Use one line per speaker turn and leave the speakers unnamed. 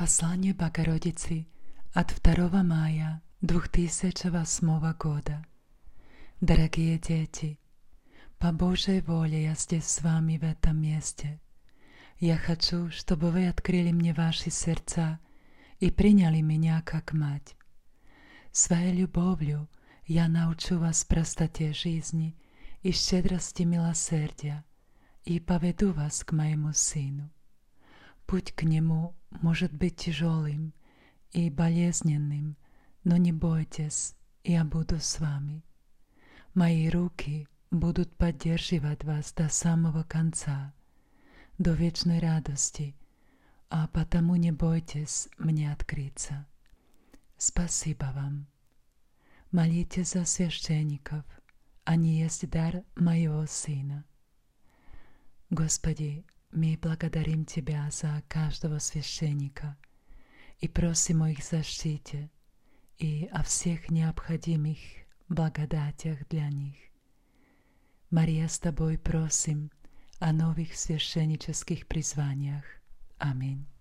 Послание Богородицы от 2 мая 2008 года. Дорогие дети, по Божьей воле я здесь с вами в этом месте. Я хочу, чтобы вы открыли мне ваши сердца и приняли меня как мать. Своей любовью я научу вас простоте жизни и щедрости милосердия и поведу вас к моему Сыну. Путь к Нему может быть тяжелым и болезненным, но не бойтесь, я буду с вами. Мои руки будут поддерживать вас до самого конца, до вечной радости, а потому не бойтесь мне открыться. Спасибо вам. Молитесь за священников, они есть дар моего Сына. Господи, мы благодарим Тебя за каждого священника и просим о их защите и о всех необходимых благодатях для них. Мария, с Тобой просим о новых священнических призваниях. Аминь.